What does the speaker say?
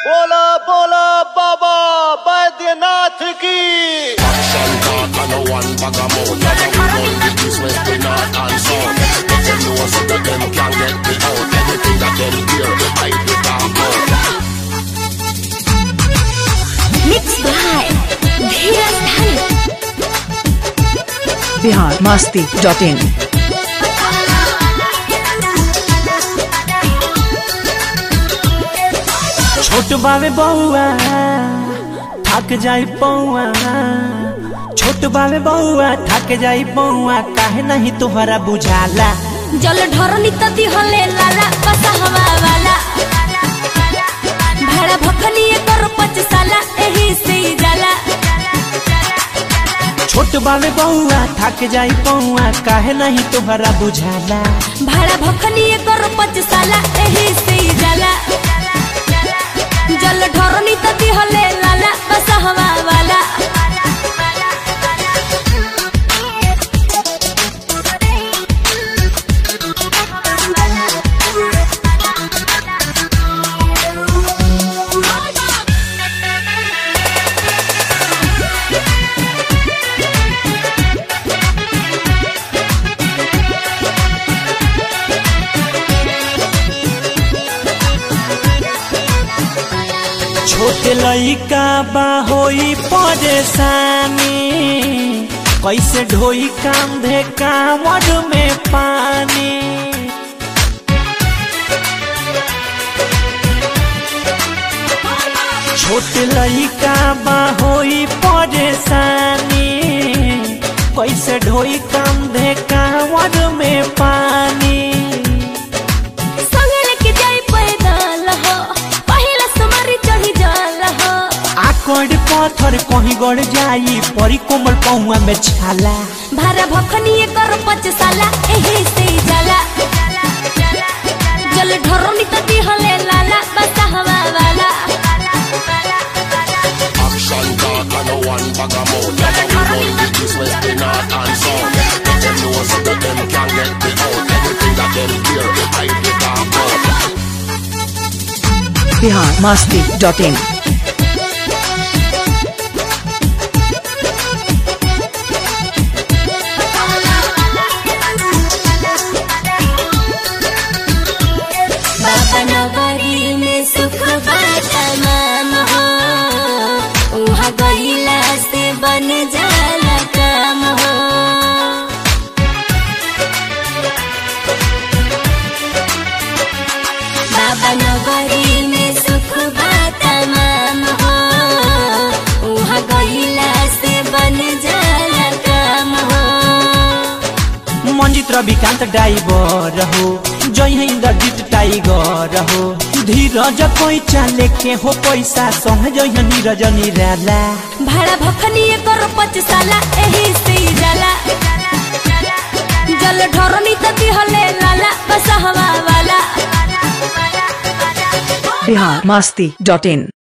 बोला बोला बाबा बैद्यनाथ की। biharmasti.in छोट बावे बउआ थक जाई पौआ, छोट बावे बउआ थक जाई पौआ, काहे नहीं तोहरा बुझाला। जल ढरनी तती हले लाला बसा हवा वाला, भाड़ा भखनी कर 5 साला एही से जाला। छोट बावे बउआ थक जाई पौआ, काहे नहीं तोहरा बुझाला। भाड़ा भखनी कर 5 साला एही से जाला। जल ढरनी तती हले लाला बसा हवा वाला। छोटे लइका बा होई परेशानी, कैसे ढोई कांधे कांवड़ में पानी। छोटे लइका बा होई परेशानी, कैसे ढोई कांधे कांवड़ में पानी। आकड़ पत्थर कहीं गड़ जाई, परी कोमल पहुआ में छाला। भाड़ा भखनी कर 5 साला एही से जाला। जल ढरनी तती हले लाला बसा हवा वाला। biharmasti.in नगरी में सुख तमाम हो, वहाँ गईला से बन जाला काम हो। बाबा नगरी में सुख तमाम हो, वहाँ गईला से बन जाला काम हो। मंजित रविकांत ड्राइवर हो, जय इंद्रजीत टाइगर हो। धीरज कोई चाले के हो पैसा संग जय नीरज निराला। भाड़ा भखनी कर 5 साला एही से जाला। जल ढरनी तती हले लाला बसा हवा वाला। biharmasti.in